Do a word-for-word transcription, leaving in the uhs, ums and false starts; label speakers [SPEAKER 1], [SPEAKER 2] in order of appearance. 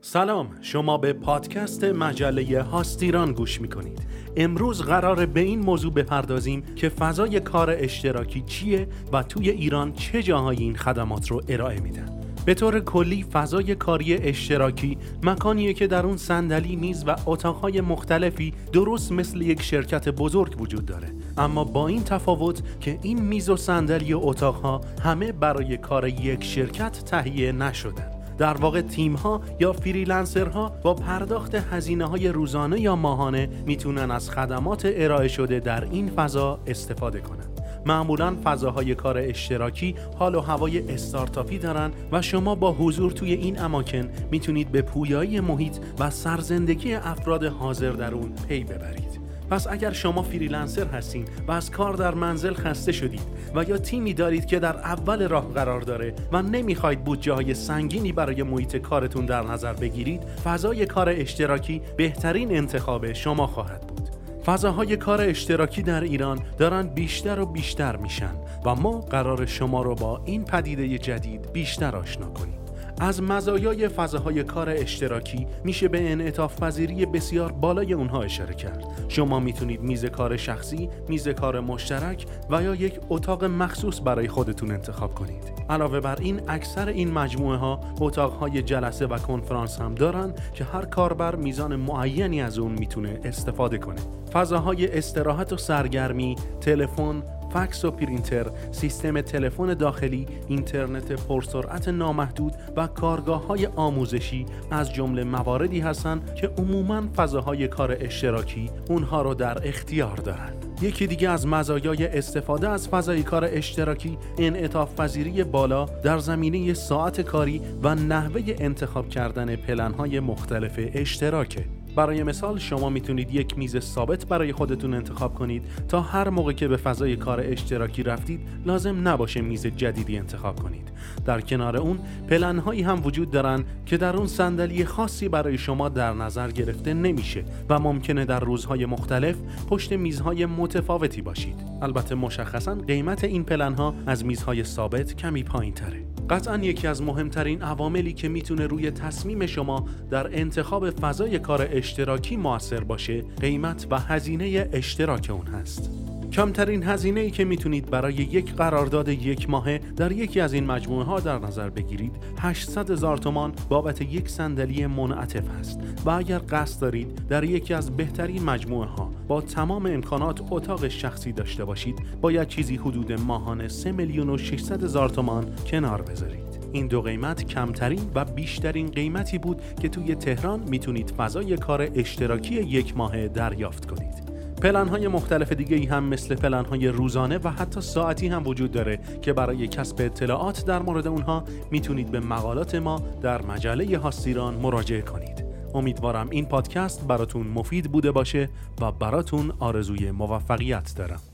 [SPEAKER 1] سلام، شما به پادکست مجله هاستیران گوش میکنید. امروز قراره به این موضوع بپردازیم که فضای کار اشتراکی چیه و توی ایران چه جاهایی این خدمات رو ارائه میدن. به طور کلی فضای کاری اشتراکی مکانیه که در اون صندلی، میز و اتاقهای مختلفی درست مثل یک شرکت بزرگ وجود داره، اما با این تفاوت که این میز و صندلی و اتاقها همه برای کار یک شرکت تهیه نشدن. در واقع تیم‌ها یا فریلنسرها با پرداخت هزینه‌های روزانه یا ماهانه میتونن از خدمات ارائه شده در این فضا استفاده کنن. معمولاً فضاهای کار اشتراکی حال و هوای استارتاپی دارن و شما با حضور توی این اماکن میتونید به پویایی محیط و سرزندگی افراد حاضر در اون پی ببرید. پس اگر شما فریلنسر هستین و از کار در منزل خسته شدید و یا تیمی دارید که در اول راه قرار داره و نمیخواید بودجه‌های سنگینی برای محیط کارتون در نظر بگیرید، فضای کار اشتراکی بهترین انتخاب شما خواهد بود. فضاهای کار اشتراکی در ایران دارن بیشتر و بیشتر میشن و ما قرار شما رو با این پدیده جدید بیشتر آشنا کنیم. از مزایای فضاهای کار اشتراکی میشه به انعطاف پذیری بسیار بالای اونها اشاره کرد. شما میتونید میز کار شخصی، میز کار مشترک و یا یک اتاق مخصوص برای خودتون انتخاب کنید. علاوه بر این، اکثر این مجموعه ها اتاقهای جلسه و کنفرانس هم دارن که هر کاربر میزان معینی از اون میتونه استفاده کنه. فضاهای استراحت و سرگرمی، تلفن، فکس و پرینتر، سیستم تلفن داخلی، اینترنت پرسرعت نامحدود و کارگاه‌های آموزشی از جمله مواردی هستند که عموماً فضاهای کار اشتراکی اونها رو در اختیار دارن. یکی دیگه از مزایای استفاده از فضای کار اشتراکی انعطاف پذیری بالا در زمینه ساعت کاری و نحوه انتخاب کردن پلن‌های مختلف اشتراکه. برای مثال شما میتونید یک میز ثابت برای خودتون انتخاب کنید تا هر موقع که به فضای کار اشتراکی رفتید لازم نباشه میز جدیدی انتخاب کنید. در کنار اون پلن‌هایی هم وجود دارن که در اون صندلی خاصی برای شما در نظر گرفته نمیشه و ممکنه در روزهای مختلف پشت میزهای متفاوتی باشید. البته مشخصاً قیمت این پلن‌ها از میزهای ثابت کمی پایین‌تره. قطعاً یکی از مهمترین عواملی که میتونه روی تصمیم شما در انتخاب فضای کار اشتراکی مؤثر باشه، قیمت و هزینه اشتراک اون هست. کمترین هزینه‌ای که میتونید برای یک قرارداد یک ماهه در یکی از این مجموعه ها در نظر بگیرید هشتصد هزار تومان بابت یک صندلی منعطف هست و اگر قصد دارید در یکی از بهترین مجموعه ها با تمام امکانات اتاق شخصی داشته باشید، باید چیزی حدود ماهانه سه میلیون و ششصد هزار تومان کنار بذارید. این دو قیمت کمترین و بیشترین قیمتی بود که توی تهران میتونید فضای کار اشتراکی یک ماهه دریافت کنید. پلن‌های مختلف دیگه‌ای هم مثل پلن‌های روزانه و حتی ساعتی هم وجود داره که برای کسب اطلاعات در مورد اونها میتونید به مقالات ما در مجله هاستیران مراجعه کنید. امیدوارم این پادکست براتون مفید بوده باشه و براتون آرزوی موفقیت دارم.